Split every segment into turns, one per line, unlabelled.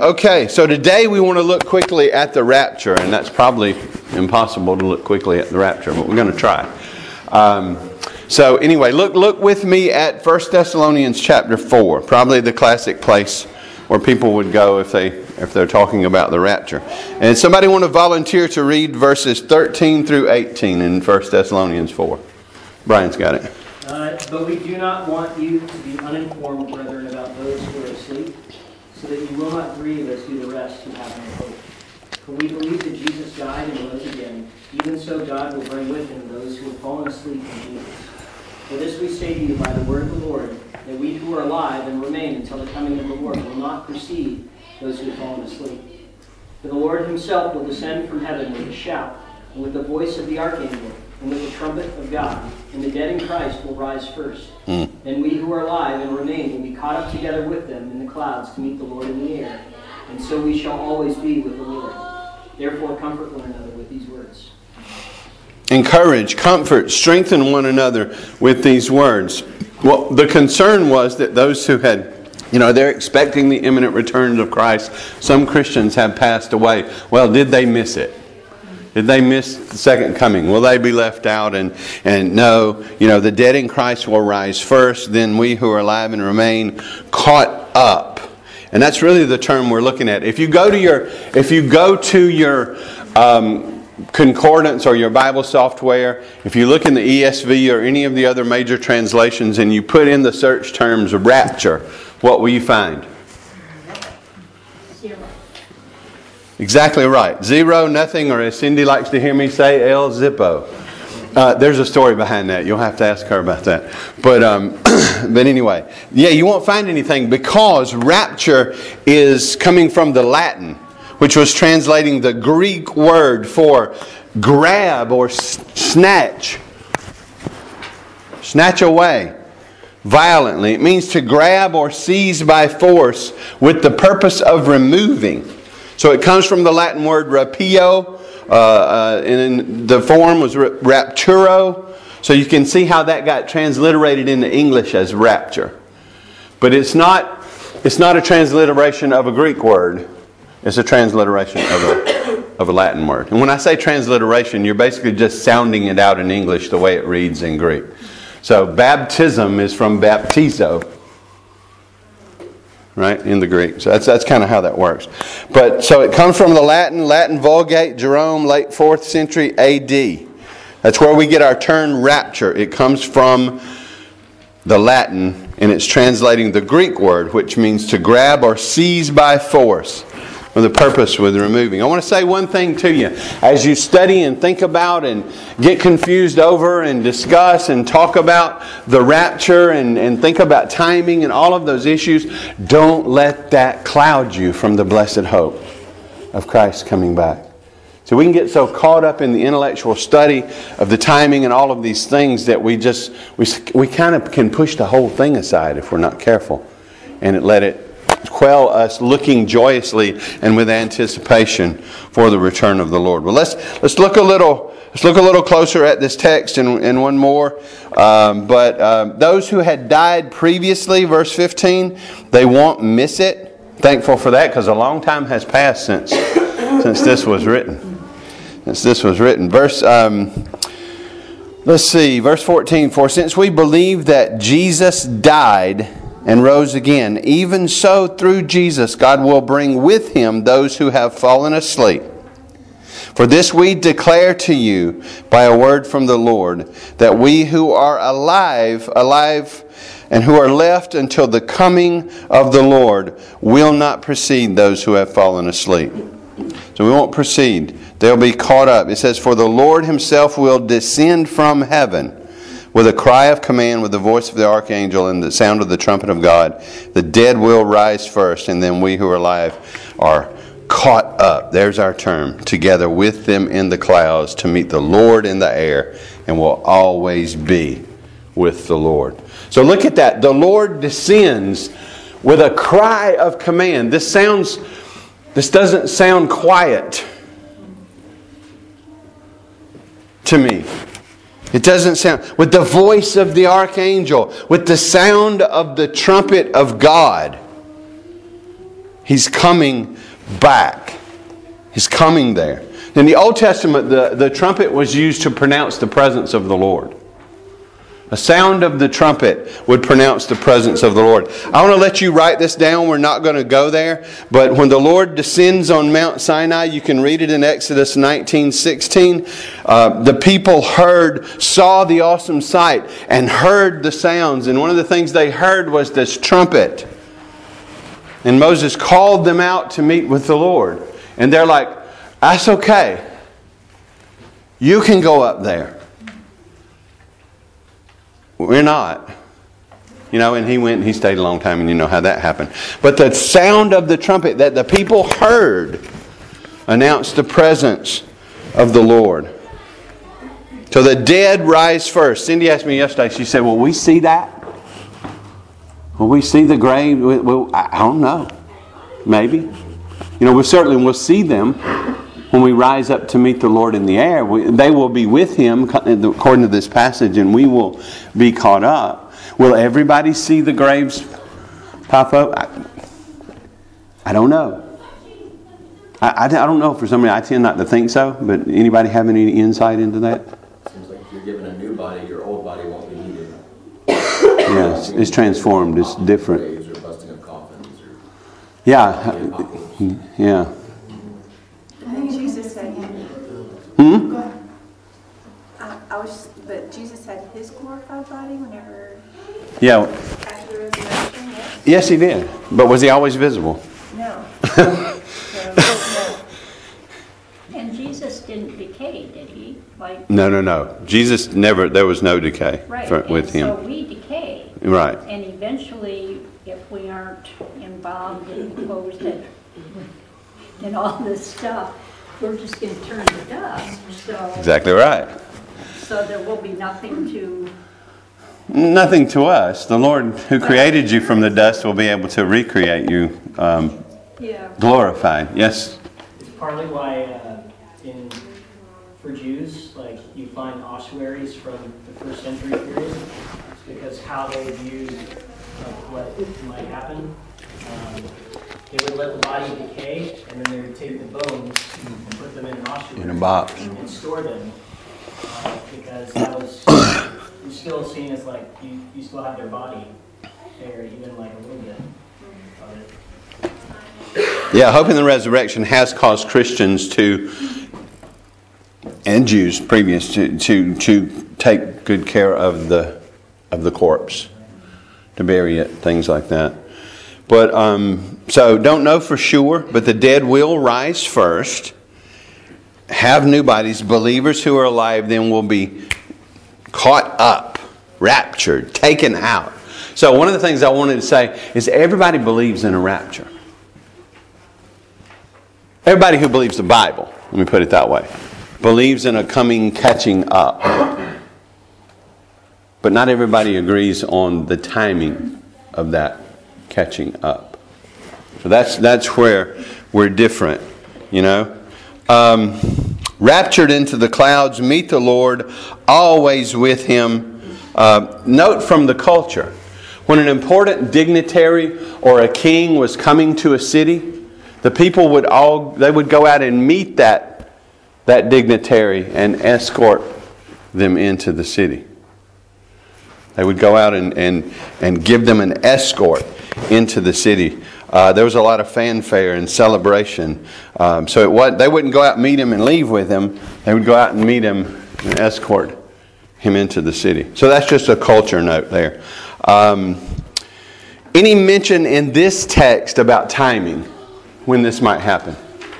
Okay, so today we want to look quickly at the rapture, and that's probably impossible to look quickly at the rapture, but we're going to try. So anyway, look with me at 1 Thessalonians chapter 4, probably the classic place where people would go if they're talking about the rapture. And somebody want to volunteer to read verses 13 through 18 in 1 Thessalonians 4. Brian's got it.
But we do not want you to be uninformed, brethren, about those who are asleep, so that you will not grieve as do the rest who have no hope. For we believe that Jesus died and rose again. Even so God will bring with him those who have fallen asleep in Jesus. For this we say to you by the word of the Lord, that we who are alive and remain until the coming of the Lord will not precede those who have fallen asleep. For the Lord himself will descend from heaven with a shout, and with the voice of the archangel, and with the trumpet of God, and the dead in Christ will rise first. Then we who are alive and remain will be caught up together with them in the clouds to meet the Lord in the air, and so we shall always be with the Lord. Therefore comfort one another with these words.
Encourage, comfort, strengthen one another with these words. Well, the concern was that those who had, they're expecting the imminent return of Christ. Some Christians have passed away. Well, did they miss it? Did they miss the second coming? Will they be left out? And no, the dead in Christ will rise first, then we who are alive and remain caught up. And that's really the term we're looking at. If you go to your concordance or your Bible software, if you look in the ESV or any of the other major translations and you put in the search terms rapture, what will you find?
Zero.
Exactly right. Zero, nothing, or as Cindy likes to hear me say, El Zippo. There's a story behind that. You'll have to ask her about that. But anyway, you won't find anything because rapture is coming from the Latin, which was translating the Greek word for grab or snatch. Snatch away violently. It means to grab or seize by force with the purpose of removing. So it comes from the Latin word rapio, and the form was rapturo. So you can see how that got transliterated into English as rapture. But it's not a transliteration of a Greek word. It's a transliteration of a Latin word. And when I say transliteration, you're basically just sounding it out in English the way it reads in Greek. So baptism is from baptizo, right, in the Greek. So that's kind of how that works. But so it comes from the Latin Vulgate, Jerome, late 4th century AD. That's where we get our term rapture. It comes from the Latin, and it's translating the Greek word, which means to grab or seize by force, with the purpose with removing. I want to say one thing to you. As you study and think about and get confused over and discuss and talk about the rapture and think about timing and all of those issues, don't let that cloud you from the blessed hope of Christ coming back. So we can get so caught up in the intellectual study of the timing and all of these things that we kind of can push the whole thing aside if we're not careful, and let it quell us looking joyously and with anticipation for the return of the Lord. Well, let's look a little closer at this text and one more. But those who had died previously, verse 15, they won't miss it. Thankful for that, because a long time has passed since this was written. Verse 14. For since we believe that Jesus died and rose again, even so through Jesus God will bring with him those who have fallen asleep. For this we declare to you by a word from the Lord, that we who are alive and who are left until the coming of the Lord will not precede those who have fallen asleep. So we won't precede. They'll be caught up. It says, for the Lord himself will descend from heaven with a cry of command, with the voice of the archangel and the sound of the trumpet of God. The dead will rise first, and then we who are alive are caught up. There's our term. Together with them in the clouds to meet the Lord in the air, and will always be with the Lord. So look at that. The Lord descends with a cry of command. This doesn't sound quiet to me. It doesn't sound, with the voice of the archangel, with the sound of the trumpet of God. He's coming back. He's coming there. In the Old Testament, the trumpet was used to pronounce the presence of the Lord. A sound of the trumpet would pronounce the presence of the Lord. I want to let you write this down. We're not going to go there. But when the Lord descends on Mount Sinai, you can read it in Exodus 19:16. The people saw the awesome sight and heard the sounds. And one of the things they heard was this trumpet. And Moses called them out to meet with the Lord. And they're like, that's okay. You can go up there. We're not. And he went and he stayed a long time, and you know how that happened. But the sound of the trumpet that the people heard announced the presence of the Lord. So the dead rise first. Cindy asked me yesterday, she said, will we see that? Will we see the grave? I don't know. Maybe. We certainly will see them when we rise up to meet the Lord in the air. They will be with Him, according to this passage, and we will be caught up. Will everybody see the graves pop up? I don't know. I don't know for some reason. I tend not to think so, but anybody have any insight into that?
Seems like if you're given a new body, your old body won't be needed.
Yes, it's transformed. It's different.
Graves or busting of coffins.
Yeah. Yeah.
I think Jesus said, but Jesus had His glorified body whenever, after the resurrection, yes?
Yes, He did. But was He always visible?
No.
And Jesus didn't decay, did He?
No. Jesus never, there was no decay with Him.
So we decay.
Right.
And eventually, if we aren't involved and opposed in all this stuff, we're just going to turn to dust. So,
Exactly right.
So there will be nothing
to us. The Lord who created you from the dust will be able to recreate you glorified. Yes?
It's partly why for Jews, you find ossuaries from the first century period. It's because how they viewed what might happen. They would let the body decay, and then they would take the bones and put them in an ossuary.
In a box.
And store them. Because that was you're still seen as you still have their body there, even a little bit of it.
Yeah, hope in the resurrection has caused Christians and Jews previous to take good care of the corpse, to bury it, things like that. But so don't know for sure, but the dead will rise first, have new bodies. Believers who are alive then will be caught up, raptured, taken out. So one of the things I wanted to say is everybody believes in a rapture. Everybody who believes the Bible, let me put it that way, believes in a coming catching up. But not everybody agrees on the timing of that catching up. So that's where we're different, raptured into the clouds, meet the Lord, always with Him. Note from the culture, when an important dignitary or a king was coming to a city, the people would go out and meet that dignitary and escort them into the city. They would go out and give them an escort into the city. There was a lot of fanfare and celebration. So they wouldn't go out and meet him and leave with him. They would go out and meet him and escort him into the city. So that's just a culture note there. Any mention in this text about timing when this might happen?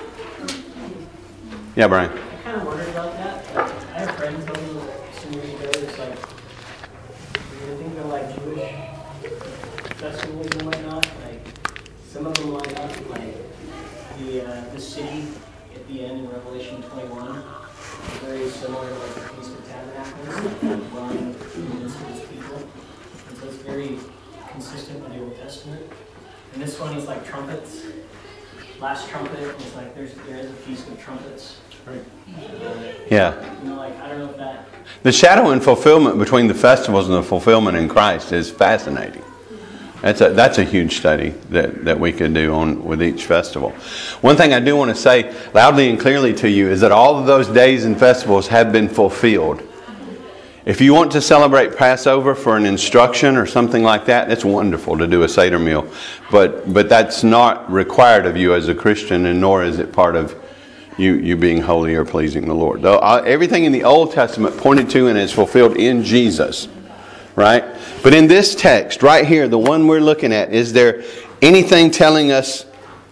Yeah, Brian.
I kind of wondered about that. I have friends some years ago. It's you're thinking of Jewish festivals and whatnot. Some of them line up the city at the end in Revelation 21. Very similar to the Feast of Tabernacles, run in the midst of His people. And so it's very consistent with the Old Testament. And this one is trumpets. Last trumpet is there is a Feast of Trumpets. Right.
Yeah.
I don't know if that.
The shadow and fulfillment between the festivals and the fulfillment in Christ is fascinating. That's a huge study that we could do with each festival. One thing I do want to say loudly and clearly to you is that all of those days and festivals have been fulfilled. If you want to celebrate Passover for an instruction or something like that, it's wonderful to do a Seder meal. But that's not required of you as a Christian, and nor is it part of you being holy or pleasing the Lord. Though everything in the Old Testament pointed to and is fulfilled in Jesus. Right? But in this text, right here, the one we're looking at, is there anything telling us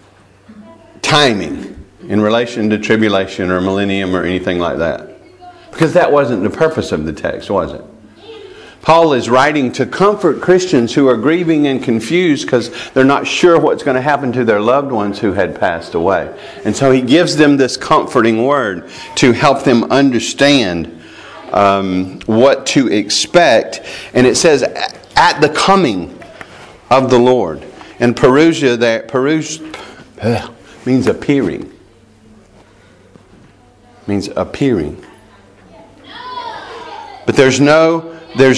timing in relation to tribulation or millennium or anything like that? Because that wasn't the purpose of the text, was it? Paul is writing to comfort Christians who are grieving and confused because they're not sure what's going to happen to their loved ones who had passed away. And so he gives them this comforting word to help them understand what to expect. And it says, at the coming of the Lord. And parousia there, means appearing. Means appearing. But there's no,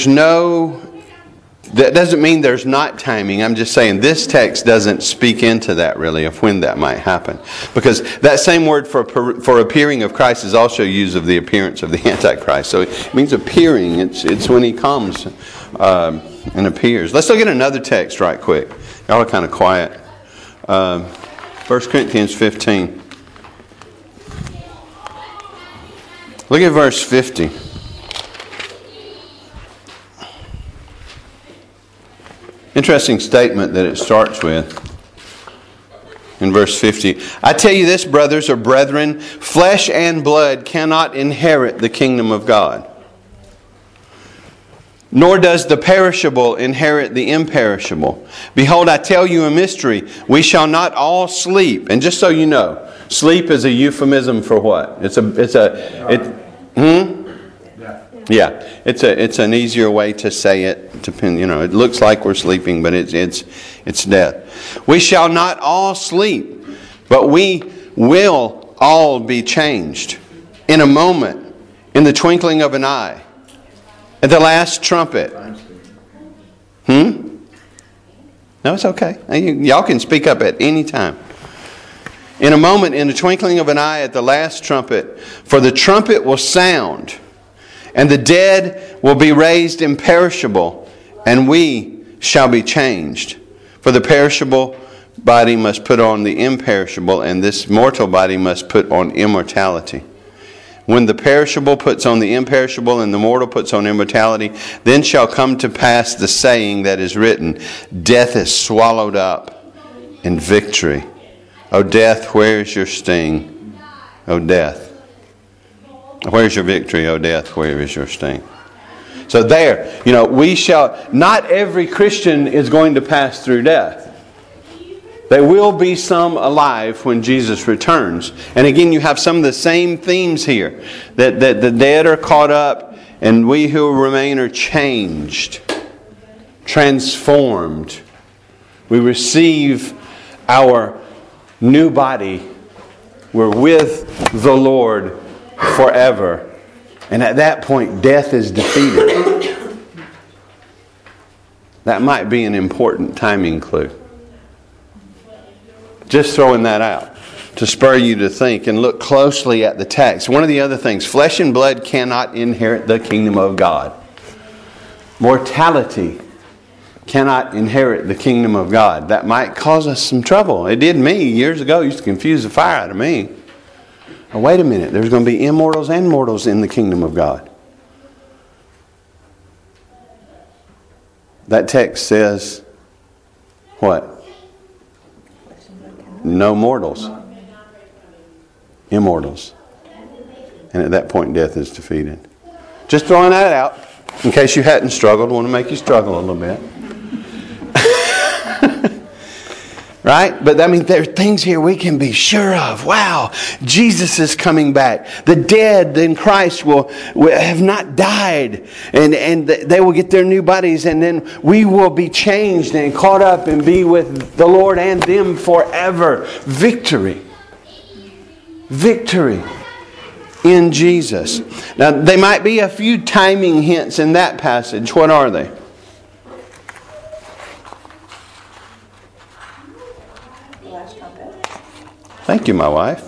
that doesn't mean there's not timing. I'm just saying this text doesn't speak into that really of when that might happen. Because that same word for appearing of Christ is also used of the appearance of the Antichrist. So it means appearing. It's when he comes and appears. Let's look at another text right quick. Y'all are kind of quiet. 1 Corinthians 15. Look at verse 50. Interesting statement that it starts with in verse 50. I tell you this, brothers or brethren, flesh and blood cannot inherit the kingdom of God. Nor does the perishable inherit the imperishable. Behold, I tell you a mystery. We shall not all sleep. And just so you know, sleep is a euphemism for what? Yeah, it's an easier way to say it. It looks like we're sleeping, but it's death. We shall not all sleep, but we will all be changed in a moment, in the twinkling of an eye, at the last trumpet. No, it's okay. Y'all can speak up at any time. In a moment, in the twinkling of an eye, at the last trumpet, for the trumpet will sound. And the dead will be raised imperishable, and we shall be changed. For the perishable body must put on the imperishable, and this mortal body must put on immortality. When the perishable puts on the imperishable, and the mortal puts on immortality, then shall come to pass the saying that is written, death is swallowed up in victory. O death, where is your sting? O death, where's your victory, O death? Where is your sting? So there, we shall, not every Christian is going to pass through death. There will be some alive when Jesus returns. And again, you have some of the same themes here. That the dead are caught up and we who remain are changed, transformed. We receive our new body. We're with the Lord forever. And at that point, death is defeated. That might be an important timing clue. Just throwing that out to spur you to think and look closely at the text. One of the other things, flesh and blood cannot inherit the kingdom of God. Mortality cannot inherit the kingdom of God. That might cause us some trouble. It did me years ago. It used to confuse the fire out of me. Oh, wait a minute, there's going to be immortals and mortals in the kingdom of God. That text says, what? No mortals. Immortals. And at that point, death is defeated. Just throwing that out, in case you hadn't struggled. I want to make you struggle a little bit. Right? But there are things here we can be sure of. Wow, Jesus is coming back. The dead in Christ will have not died. And they will get their new bodies. And then we will be changed and caught up and be with the Lord and them forever. Victory. Victory in Jesus. Now, there might be a few timing hints in that passage. What are they? Thank you, my wife.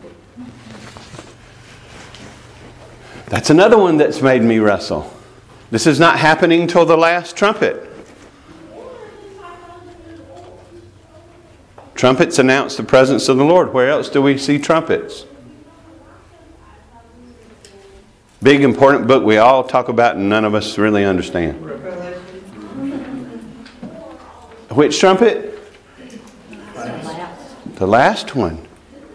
That's another one that's made me wrestle. This is not happening till the last trumpet. Trumpets announce the presence of the Lord. Where else do we see trumpets? Big, important book we all talk about and none of us really understand. Which trumpet? The last one.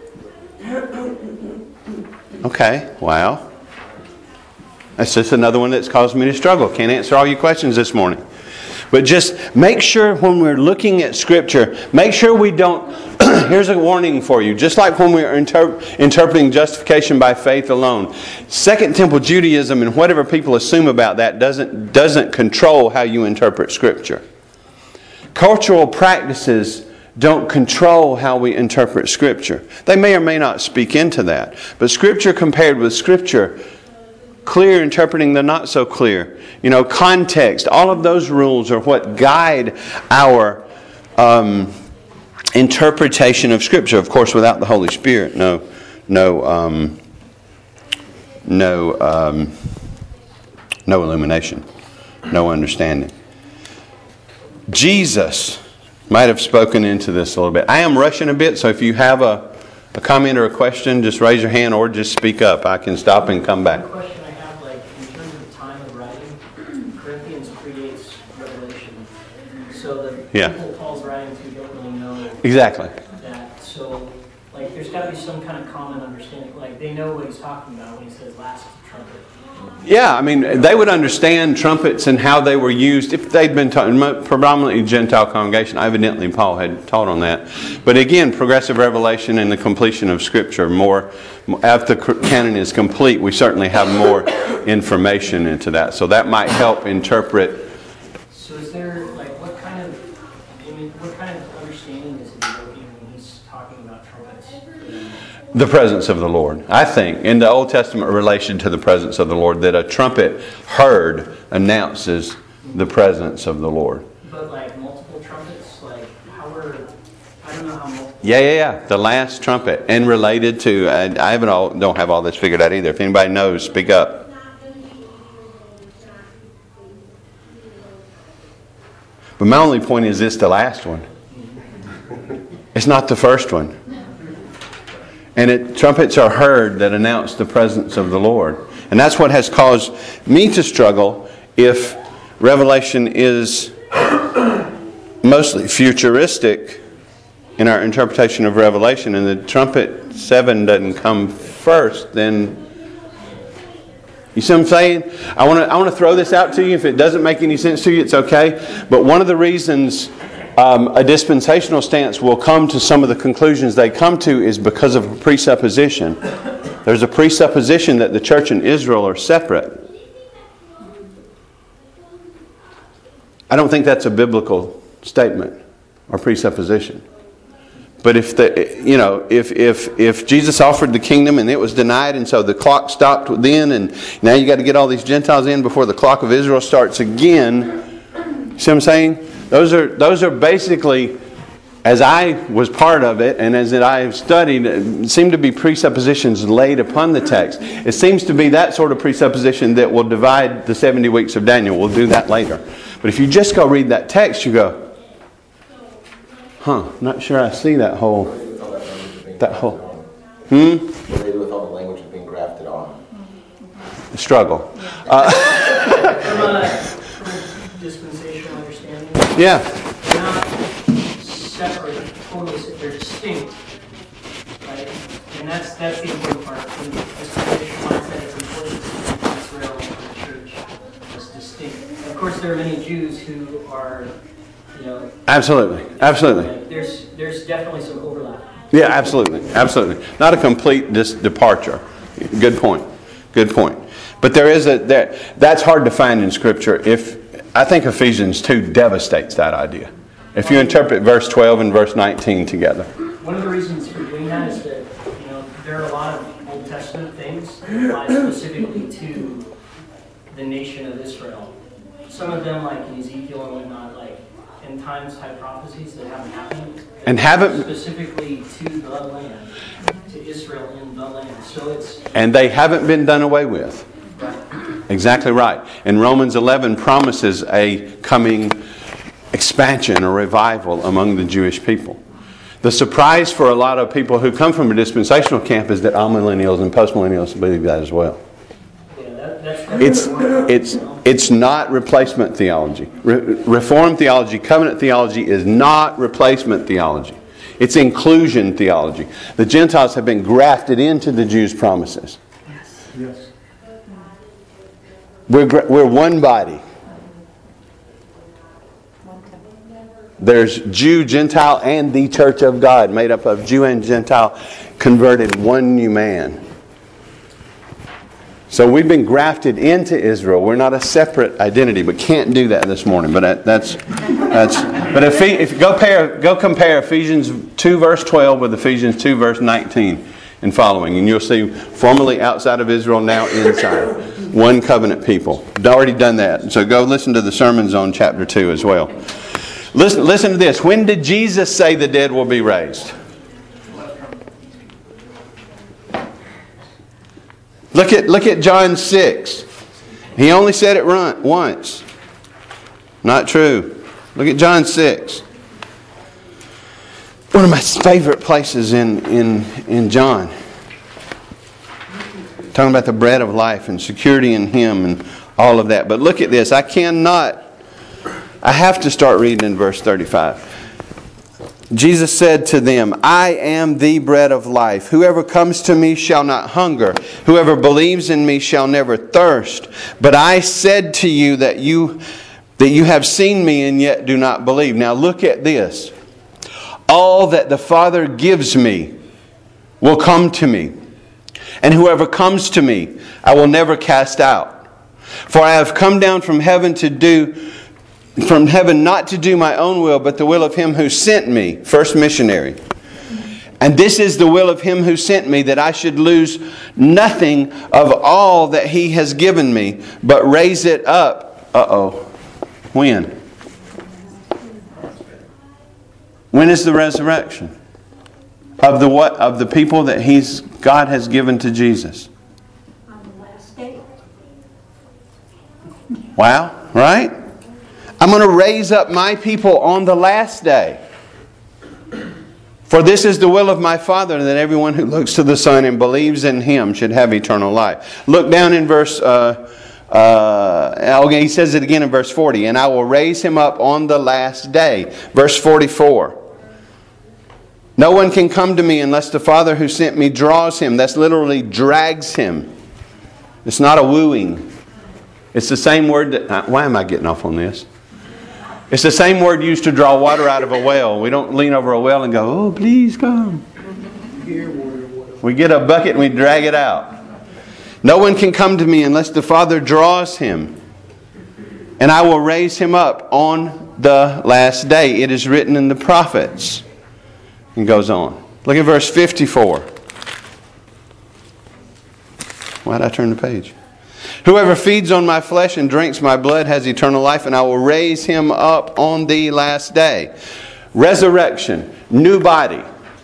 Okay, wow. That's just another one that's caused me to struggle. Can't answer all your questions this morning. But just make sure when we're looking at Scripture, make sure we don't... Here's a warning for you. Just like when we're interpreting justification by faith alone, Second Temple Judaism and whatever people assume about that doesn't control how you interpret Scripture. Cultural practices don't control how we interpret Scripture. They may or may not speak into that. But Scripture compared with Scripture, clear interpreting the not so clear, context, all of those rules are what guide our interpretation of Scripture. Of course, without the Holy Spirit, no illumination, no understanding. Jesus might have spoken into this a little bit. I am rushing a bit, so if you have a comment or a question, just raise your hand or just speak up. I can stop and come back.
One question I have, in terms of time of writing, Corinthians predates Revelation. So the people Paul's writing to don't really know
exactly
that. So, there's got to be some kind of common understanding. They know what he's talking about when he says last trumpet.
Yeah, I mean, they would understand trumpets and how they were used if they'd been taught, predominantly Gentile congregation. Evidently, Paul had taught on that. But again, progressive revelation and the completion of Scripture, after the canon is complete, we certainly have more information into that. So that might help interpret.
So is there, what kind of understanding is he developing when he's talking about trumpets?
The presence of the Lord. I think in the Old Testament relation to the presence of the Lord, that a trumpet heard announces the presence of the Lord.
But multiple trumpets, I don't know how multiple.
Yeah. The last trumpet, and related to. I don't have all this figured out either. If anybody knows, speak up. But my only point is this: the last one. It's not the first one. And trumpets are heard that announce the presence of the Lord. And that's what has caused me to struggle if Revelation is mostly futuristic in our interpretation of Revelation and the trumpet 7 doesn't come first, then... You see what I'm saying? I want to throw this out to you. If it doesn't make any sense to you, it's okay. But one of the reasons... a dispensational stance will come to some of the conclusions they come to is because of a presupposition. There's a presupposition that the church and Israel are separate. I don't think that's a biblical statement or presupposition. But if Jesus offered the kingdom and it was denied, and so the clock stopped then, and now you got to get all these Gentiles in before the clock of Israel starts again. See what I'm saying? Those are basically, as I was part of it and as I have studied, seem to be presuppositions laid upon the text. It seems to be that sort of presupposition that will divide the 70 weeks of Daniel. We'll do that later. But if you just go read that text, you go, not sure I see that whole...
What do they do with all the language being grafted on?
The struggle.
Dispensational understanding.
Yeah.
They're not separate, totally separate. They're distinct, right? And that's the important part. In the dispensational mindset, it's important to Israel and the church as distinct. And of course, there are many Jews who are,
Absolutely.
There's definitely some overlap.
Yeah, absolutely. Not a complete departure. Good point. But that's hard to find in Scripture. I think Ephesians 2 devastates that idea. If you interpret verse 12 and verse 19 together.
One of the reasons for doing that is that there are a lot of Old Testament things that apply specifically to the nation of Israel. Some of them, like in Ezekiel and whatnot, end times type prophecies that haven't happened.
And haven't
specifically to the land, to Israel in the land. So it's
and they haven't been done away with.
right.
Exactly right. And Romans 11 promises a coming expansion or revival among the Jewish people. The surprise for a lot of people who come from a dispensational camp is that amillennials and postmillennials believe that as well. It's not replacement theology. Reformed theology, covenant theology is not replacement theology. It's inclusion theology. The Gentiles have been grafted into the Jews' promises.
Yes.
We're one body. There's Jew, Gentile, and the Church of God, made up of Jew and Gentile, converted one new man. So we've been grafted into Israel. We're not a separate identity, but can't do that this morning. But that's. But if you go compare Ephesians 2 verse 12 with Ephesians 2 verse 19 and following, and you'll see formerly outside of Israel, now inside, one covenant people. I've already done that. So go listen to the sermons on chapter 2 as well. Listen to this. When did Jesus say the dead will be raised? Look at John 6. He only said it once. Not true. Look at John 6. One of my favorite places in John. Talking about the bread of life and security in Him and all of that. But look at this. I have to start reading in verse 35. Jesus said to them, I am the bread of life. Whoever comes to me shall not hunger. Whoever believes in me shall never thirst. But I said to you that you have seen me and yet do not believe. Now look at this. All that the Father gives me will come to me. And whoever comes to me, I will never cast out. For I have come down from heaven not to do my own will, but the will of Him who sent me. First missionary. And this is the will of Him who sent me, that I should lose nothing of all that He has given me, but raise it up. When? When is the resurrection? Of the what? Of the people that God has given to Jesus.
On the last day.
Wow, right? I'm going to raise up my people on the last day. For this is the will of my Father, that everyone who looks to the Son and believes in Him should have eternal life. Look down in verse... he says it again in verse 40. And I will raise him up on the last day. Verse 44. No one can come to me unless the Father who sent me draws him. That's literally drags him. It's not a wooing. It's the same word that... Why am I getting off on this? It's the same word used to draw water out of a well. We don't lean over a well and go, oh, please come. We get a bucket and we drag it out. No one can come to me unless the Father draws him. And I will raise him up on the last day. It is written in the prophets. And goes on. Look at verse 54. Why did I turn the page? Whoever feeds on my flesh and drinks my blood has eternal life, and I will raise him up on the last day. Resurrection. New body.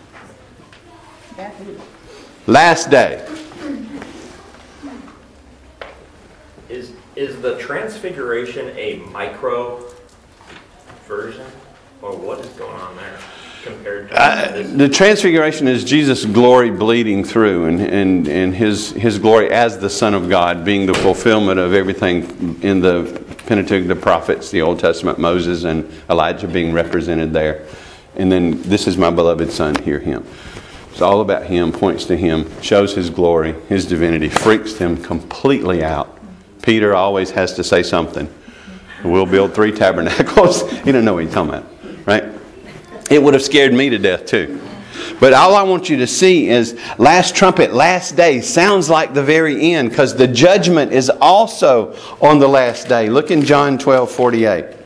Last day.
Is the transfiguration a micro version? Or what is going on there compared to
the transfiguration is Jesus' glory bleeding through and his glory as the Son of God being the fulfillment of everything in the Pentateuch, the prophets, the Old Testament, Moses and Elijah being represented there. And then, this is my beloved Son, hear Him. It's all about Him, points to Him, shows His glory, His divinity, freaks them completely out. Peter always has to say something. We'll build 3 tabernacles. He didn't know what he's talking about, right? It would have scared me to death too. But all I want you to see is last trumpet, last day sounds like the very end, because the judgment is also on the last day. Look in John 12:48.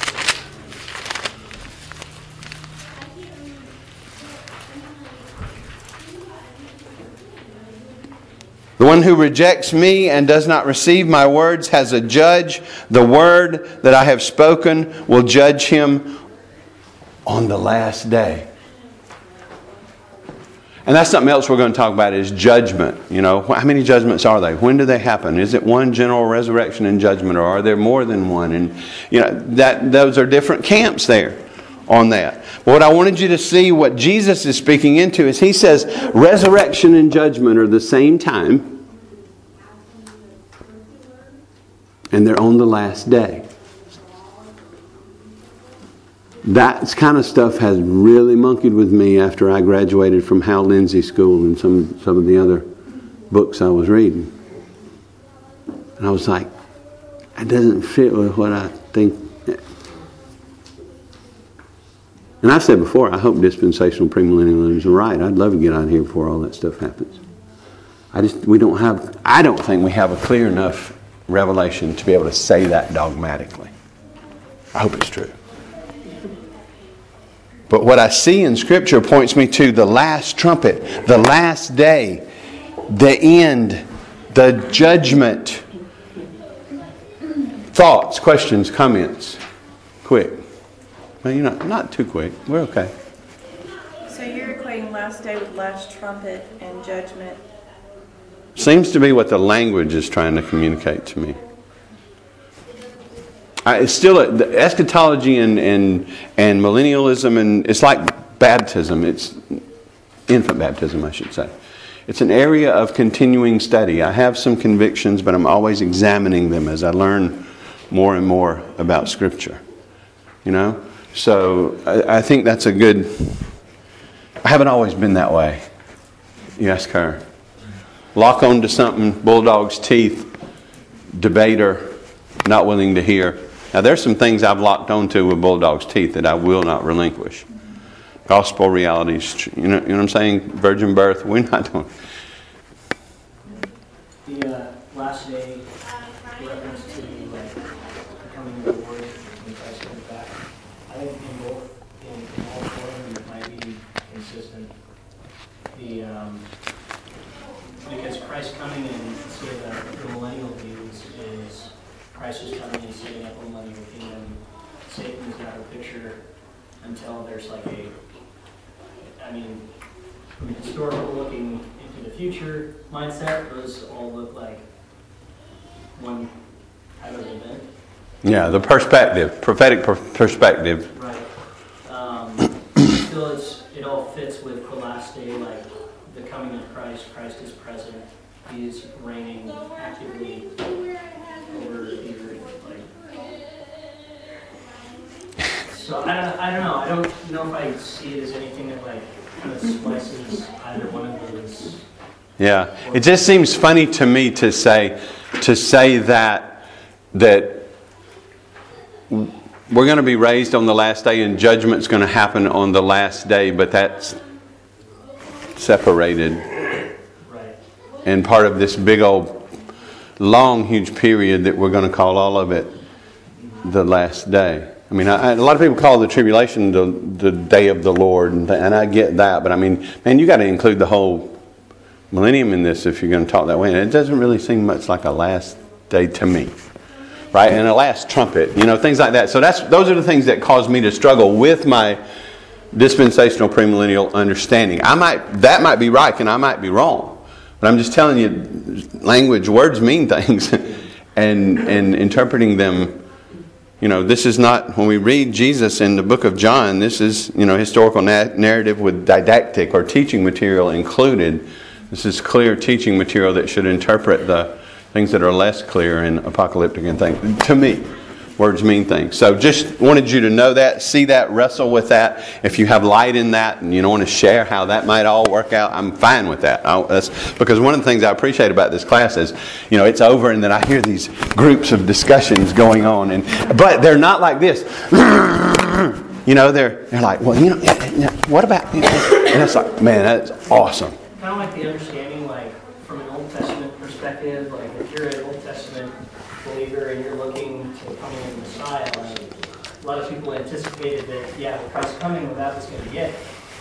The one who rejects me and does not receive my words has a judge. The word that I have spoken will judge him on the last day. And that's something else we're going to talk about is judgment. You know, how many judgments are they? When do they happen? Is it one general resurrection and judgment, or are there more than one? And you know, those are different camps there on that. But what I wanted you to see, what Jesus is speaking into, is He says resurrection and judgment are the same time, and they're on the last day. That kind of stuff has really monkeyed with me after I graduated from Hal Lindsey School and some of the other books I was reading. And I was like, it doesn't fit with what I think. And I've said before, I hope dispensational premillennialism is right. I'd love to get out of here before all that stuff happens. I don't think we have a clear enough revelation to be able to say that dogmatically. I hope it's true. But what I see in Scripture points me to the last trumpet, the last day, the end, the judgment. Thoughts, questions, comments? Quick. Well, you know, not too quick. We're okay.
So you're equating last day with last trumpet and judgment?
Seems to be what the language is trying to communicate to me. It's still the eschatology and millennialism, and it's like baptism. It's infant baptism, I should say. It's an area of continuing study. I have some convictions, but I'm always examining them as I learn more and more about Scripture. You know? So I think that's a good... I haven't always been that way. You ask her. Lock on to something, bulldog's teeth, debater, not willing to hear. Now, there's some things I've locked onto with bulldog's teeth that I will not relinquish. Gospel realities, you know what I'm saying? Virgin birth, we're not doing.
The last day reference to the coming of the Lord when Christ comes back. I think in both, in all four of them, it might be consistent. Because Christ coming in, say the millennial views is Christ is coming and setting up a millennial kingdom. Satan is out of the picture until there's like from a historical looking into the future mindset, those all look like one type of event.
Yeah, the perspective, prophetic perspective.
Right. Still, it all fits with the last day, like the coming of Christ. Christ is present. He is reigning actively over the earth. So I don't know. I don't know if I see it as anything that kind of splices either one of those.
Yeah, it just seems funny to me to say that we're going to be raised on the last day and judgment's going to happen on the last day, but that's separated.
Right.
And part of this big old, long, huge period that we're going to call all of it the last day. I mean, a lot of people call the tribulation the day of the Lord, and I get that. But I mean, man, you got to include the whole millennium in this if you're going to talk that way. And it doesn't really seem much like a last day to me, right? And a last trumpet, things like that. So those are the things that cause me to struggle with my dispensational premillennial understanding. That might be right, and I might be wrong. But I'm just telling you, words mean things, and interpreting them. This is not, when we read Jesus in the book of John, this is, historical narrative with didactic or teaching material included. This is clear teaching material that should interpret the things that are less clear and apocalyptic and things. To me, words mean things. So just wanted you to know that, see that, wrestle with that. If you have light in that and you don't want to share how that might all work out, I'm fine with that. That's because one of the things I appreciate about this class is, it's over and then I hear these groups of discussions going on, but they're not like this. They're like, well, what about, and it's like, man, that's awesome.
Kind of like the understanding, from an Old Testament perspective, if you're an Old Testament believer and you're looking to coming in the Messiah, a lot of people anticipated that, Christ coming, that was going to be it.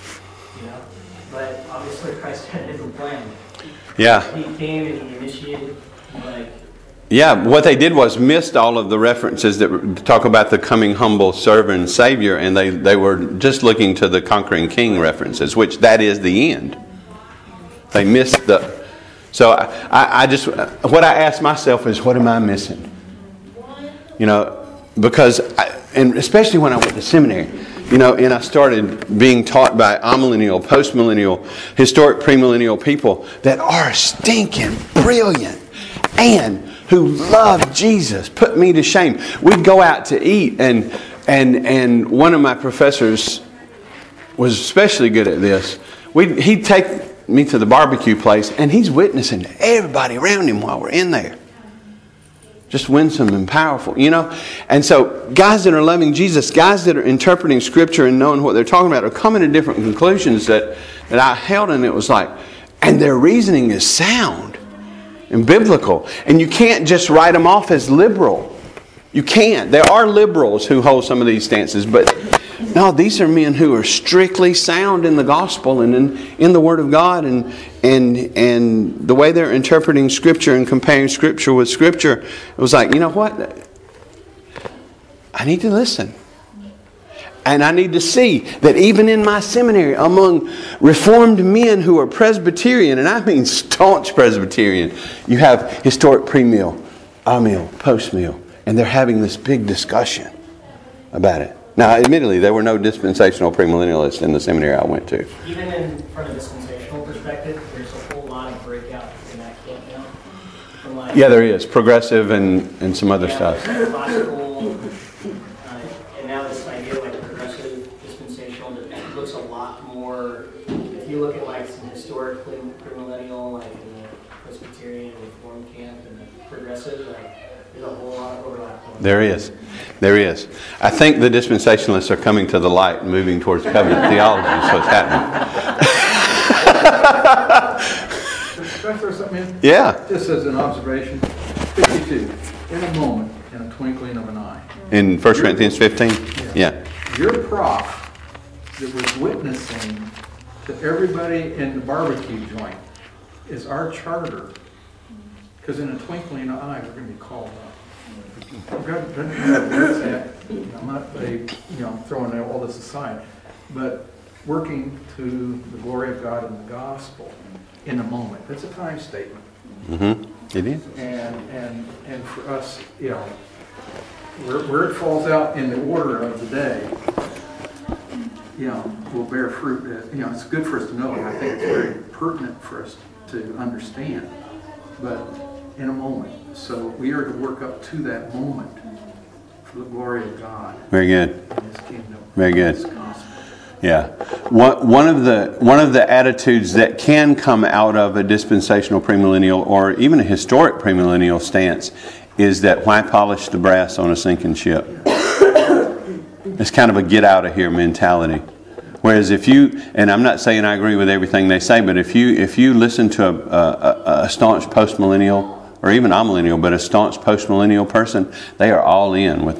But obviously Christ had a different plan.
Yeah.
He came and he initiated,
Yeah, what they did was missed all of the references that talk about the coming humble servant and Savior, and they were just looking to the conquering king references, which that is the end. They missed the... So I just... What I ask myself is, what am I missing? You know, because... and especially when I went to seminary, you know, and I started being taught by amillennial, postmillennial, historic premillennial people that are stinking brilliant and who love Jesus, put me to shame. We'd go out to eat, and one of my professors was especially good at this. He'd take me to the barbecue place, and he's witnessing to everybody around him while we're in there. Just winsome and powerful, you know. And so guys that are loving Jesus, guys that are interpreting Scripture and knowing what they're talking about, are coming to different conclusions that I held, and it was like, and their reasoning is sound and biblical. And you can't just write them off as liberal. You can't. There are liberals who hold some of these stances, but no, these are men who are strictly sound in the gospel and in the Word of God, and the way they're interpreting Scripture and comparing Scripture with Scripture. It was like, you know what? I need to listen. And I need to see that even in my seminary, among Reformed men who are Presbyterian, and I mean staunch Presbyterian, you have historic premill, amill, postmill, and they're having this big discussion about it. Now, admittedly, there were no dispensational premillennialists in the seminary I went to.
Even in from a dispensational perspective, there's a whole lot of breakout in that camp now. From like,
Yeah, there is. Progressive and some other stuff.
Classical, and now this idea like progressive dispensational that looks a lot more. If you look at like some historic premillennial, like in the Presbyterian and Reformed camp and the progressive, like there's a whole lot of overlap.
There is. There is. I think the dispensationalists are coming to the light and moving towards covenant theology. Is what's happening.
Can I throw something in?
Yeah.
Just as an observation, 52, in a moment, in a twinkling of an eye.
In 1 Corinthians 15? Yeah.
Your prof that was witnessing to everybody in the barbecue joint is our charter. Because in a twinkling of an eye, we're going to be called up. I'm not throwing all this aside, but working to the glory of God and the gospel in a moment. That's a time statement.
Mm-hmm. It is.
And for us, you know, where it falls out in the order of the day, you know, will bear fruit. You know, it's good for us to know. I think it's very pertinent for us to understand. But in a moment. So we are to work up to that moment for the glory of God.
Very good.
In His kingdom.
Very good. Yeah. One of the attitudes that can come out of a dispensational premillennial or even a historic premillennial stance is that why polish the brass on a sinking ship? It's kind of a get out of here mentality. Whereas if you, and I'm not saying I agree with everything they say, but if you listen to a staunch postmillennial or even amillennial, but a staunch postmillennial person, they are all in with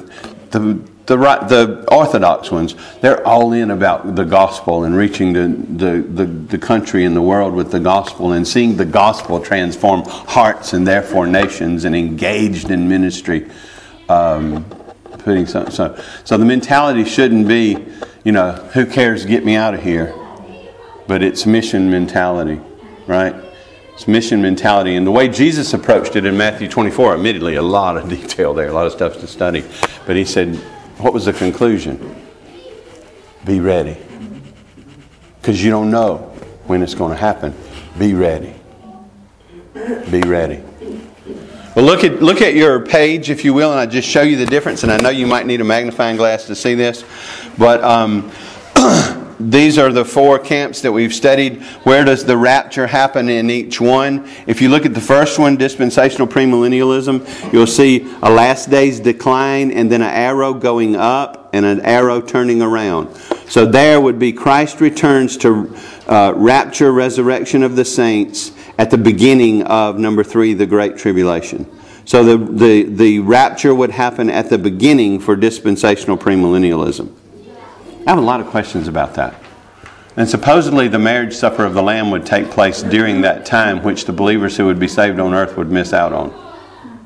the orthodox ones. They're all in about the gospel and reaching the country and the world with the gospel and seeing the gospel transform hearts and therefore nations and engaged in ministry. So the mentality shouldn't be, you know, who cares, get me out of here. But it's mission mentality, right? It's mission mentality. And the way Jesus approached it in Matthew 24, admittedly, a lot of detail there, a lot of stuff to study. But he said, what was the conclusion? Be ready. Because you don't know when it's going to happen. Be ready. Be ready. Well, look at your page, if you will, and I just show you the difference. And I know you might need a magnifying glass to see this. But these are the four camps that we've studied. Where does the rapture happen in each one? If you look at the first one, dispensational premillennialism, you'll see a last days decline and then an arrow going up and an arrow turning around. So there would be Christ returns to rapture, resurrection of the saints at the beginning of number 3, the Great Tribulation. So the rapture would happen at the beginning for dispensational premillennialism. I have a lot of questions about that. And supposedly the marriage supper of the Lamb would take place during that time, which the believers who would be saved on earth would miss out on.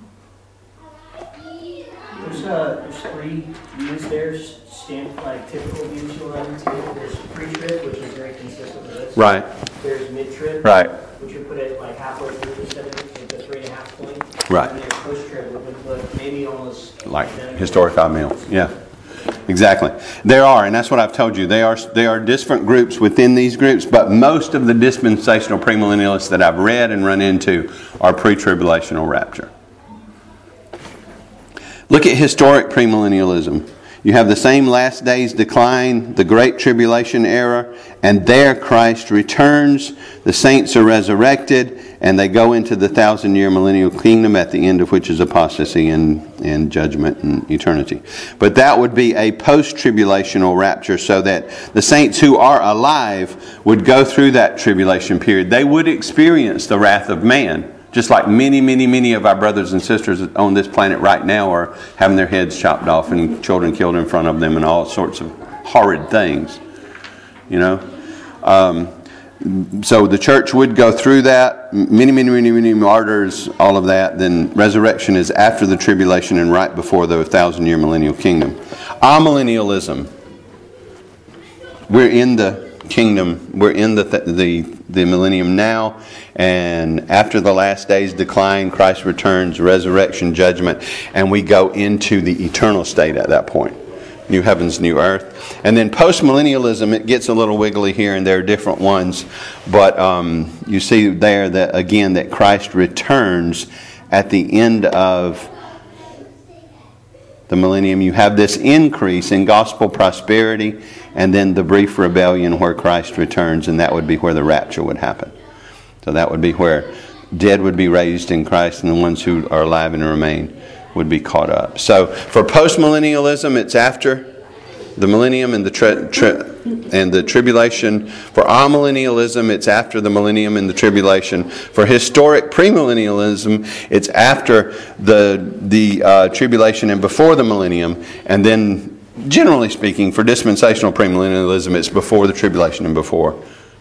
three views there, like typical views you'll run into. There's pre-trib, which is very consistent with this.
Right.
There's mid-trib,
Right.
which would put it like halfway through the 3.5 point.
Right.
And there's post-trib, which would put maybe almost
Like
identical.
historic amillennials. Yeah. Exactly. There are, and that's what I've told you. There are different groups within these groups, but most of the dispensational premillennialists that I've read and run into are pre-tribulational rapture. Look at historic premillennialism. You have the same last days decline, the great tribulation era, and there Christ returns, the saints are resurrected, and they go into the 1,000-year millennial kingdom, at the end of which is apostasy and judgment and eternity. But that would be a post-tribulational rapture, so that the saints who are alive would go through that tribulation period. They would experience the wrath of man, just like many, many, many of our brothers and sisters on this planet right now are having their heads chopped off and children killed in front of them and all sorts of horrid things. You know? So the church would go through that. Many, many, many, many martyrs, all of that. Then resurrection is after the tribulation and right before the 1,000-year millennial kingdom. Amillennialism. We're in the kingdom. We're in the millennium now, and after the last days decline, Christ returns, resurrection, judgment, and we go into the eternal state at that point. New heavens, new earth. And then post-millennialism, it gets a little wiggly here, and there are different ones, but you see there that, again, that Christ returns at the end of the millennium. You have this increase in gospel prosperity, and then the brief rebellion where Christ returns, and that would be where the rapture would happen. So that would be where dead would be raised in Christ, and the ones who are alive and remain would be caught up. So for postmillennialism, it's after the millennium and the tribulation. For amillennialism, it's after the millennium and the tribulation. For historic premillennialism, it's after the tribulation and before the millennium. And then, generally speaking, for dispensational premillennialism, it's before the tribulation and before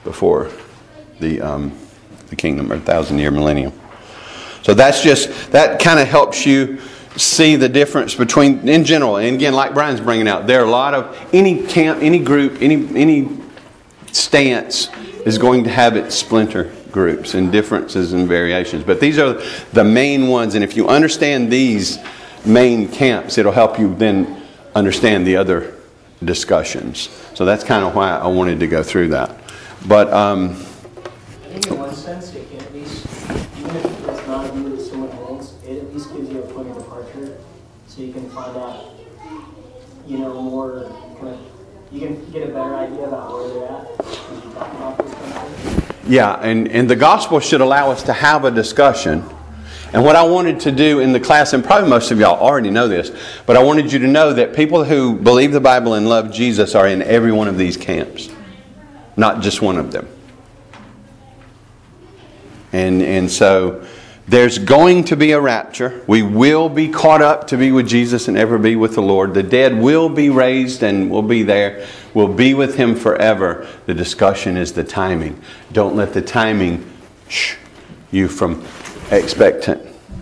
the kingdom or 1,000-year millennium. So that kind of helps you see the difference between, in general, and again, like Brian's bringing out, there are a lot of, any camp, any group, any stance is going to have its splinter groups and differences and variations. But these are the main ones, and if you understand these main camps, it'll help you then understand the other discussions. So that's kind of why I wanted to go through that. But
I think in one sense, it can at least, even if it's not a view that someone holds, it at least gives you a point of departure, so you can find out, more kind of, you can get a better idea about where they're at when you talk about this kind of thing.
yeah, and the gospel should allow us to have a discussion. And what I wanted to do in the class, and probably most of y'all already know this, but I wanted you to know that people who believe the Bible and love Jesus are in every one of these camps, not just one of them. And so there's going to be a rapture. We will be caught up to be with Jesus and ever be with the Lord. The dead will be raised and will be there. We'll be with Him forever. The discussion is the timing. Don't let the timing you from expectant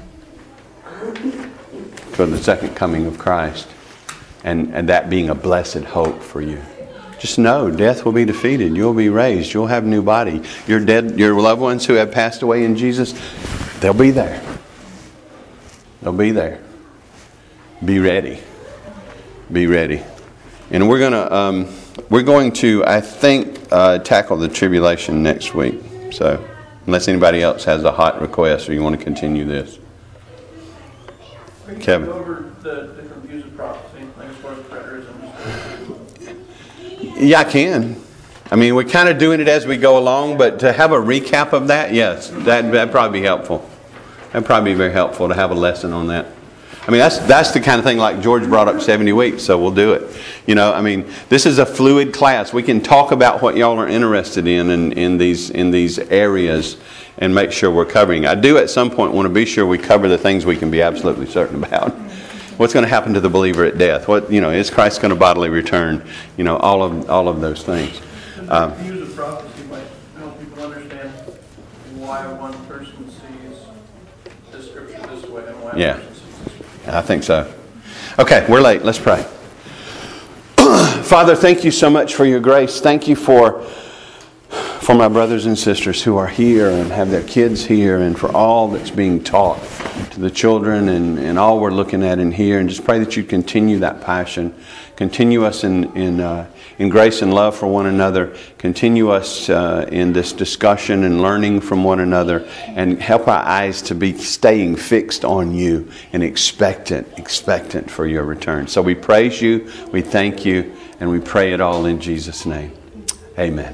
for the second coming of Christ. And that being a blessed hope for you. Just know death will be defeated. You'll be raised. You'll have a new body. Your loved ones who have passed away in Jesus, they'll be there. They'll be there. Be ready. Be ready. And we're going to, I think, tackle the tribulation next week. So, unless anybody else has a hot request or you want to continue this. Kevin.
Go over the confused prophecy, like as far as preterism.
Yeah, I can. I mean, we're kind of doing it as we go along, but to have a recap of that, yes, that'd probably be helpful. That'd probably be very helpful to have a lesson on that. I mean, that's the kind of thing like George brought up 70 weeks, so we'll do it. I mean, this is a fluid class. We can talk about what y'all are interested in these areas and make sure we're covering. I do at some point want to be sure we cover the things we can be absolutely certain about. What's going to happen to the believer at death? Is Christ going to bodily return? All of those things.
The views of prophecy might help people understand why one person sees the scripture this way and why
Yeah.
a person sees this way.
I think so. Okay, we're late. Let's pray. Father, thank you so much for your grace. Thank you for my brothers and sisters who are here and have their kids here, and for all that's being taught to the children and all we're looking at in here. And just pray that you continue that passion. Continue us in grace and love for one another. Continue us in this discussion and learning from one another. And help our eyes to be staying fixed on you and expectant for your return. So we praise you, we thank you, and we pray it all in Jesus' name. Amen.